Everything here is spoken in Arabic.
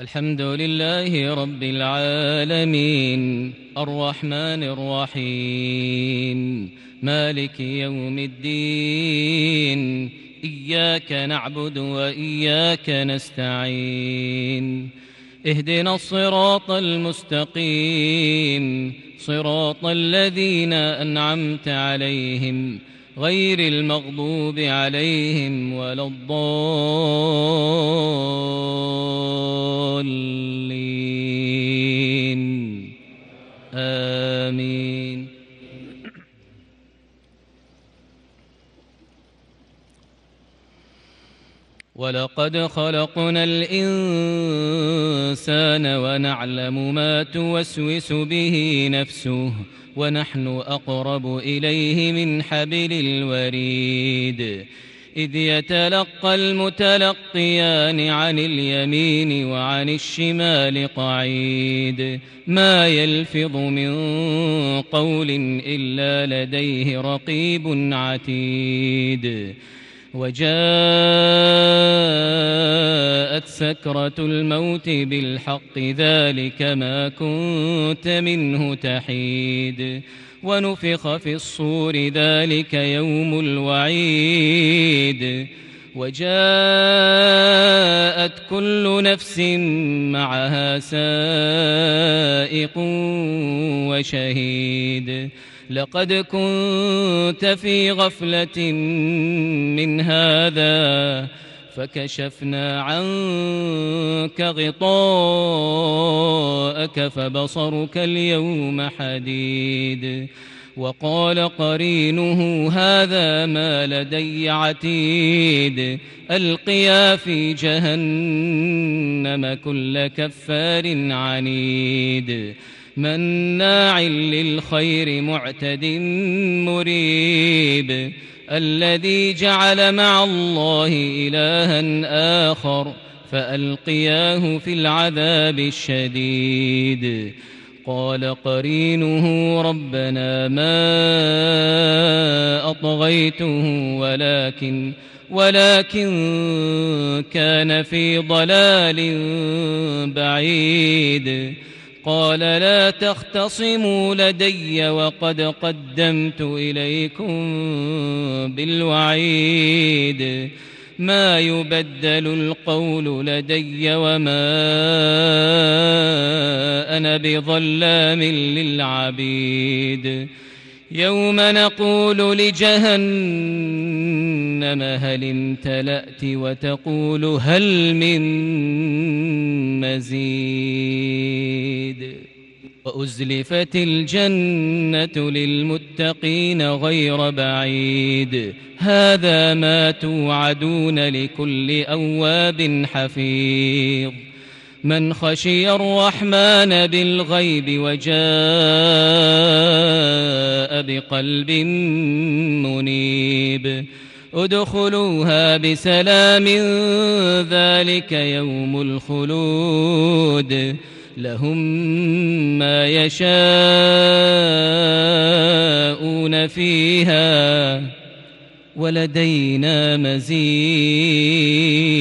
الحمد لله رب العالمين الرحمن الرحيم مالك يوم الدين إياك نعبد وإياك نستعين اهدنا الصراط المستقيم صراط الذين أنعمت عليهم غير المغضوب عليهم ولا الضالين آمين. ولقد خلقنا الإنسان ونعلم ما توسوس به نفسه ونحن أقرب إليه من حبل الوريد إذ يتلقى المتلقيان عن اليمين وعن الشمال قعيد ما يلفظ من قول إلا لديه رقيب عتيد وجاءت سكرة الموت بالحق ذلك ما كنت منه تحيد ونفخ في الصور ذلك يوم الوعيد وجاءت كل نفس معها سائق وشهيد لقد كنت في غفلة من هذا فكشفنا عنك غطاءك فبصرك اليوم حديد وقال قرينه هذا ما لدي عتيد ألقيا في جهنم كل كفار عنيد مناع للخير معتد مريب الذي جعل مع الله إلها آخر فألقياه في العذاب الشديد قال قرينه ربنا ما أطغيته ولكن كان في ضلال بعيد قال لا تختصموا لدي وقد قدمت إليكم بالوعيد ما يبدل القول لدي وما أنا بظلام للعبيد يوم نقول لجهنم هل امتلأت وتقول هل من مزيد وأزلفت الجنة للمتقين غير بعيد هذا ما توعدون لكل أواب حفيظ من خشي الرحمن بالغيب وجاء بقلب منيب ادخلوها بسلام ذلك يوم الخلود لهم ما يشاءون فيها ولدينا مزيد